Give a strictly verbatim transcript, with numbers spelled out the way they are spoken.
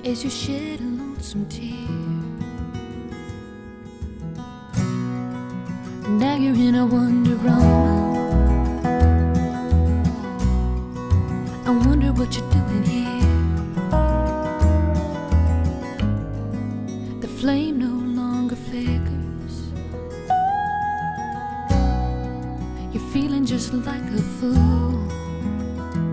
as you shed a lonesome tear. Now you're in a wonderama. I wonder what you're doing here. The flame no longer flickers. You're feeling just like a fool.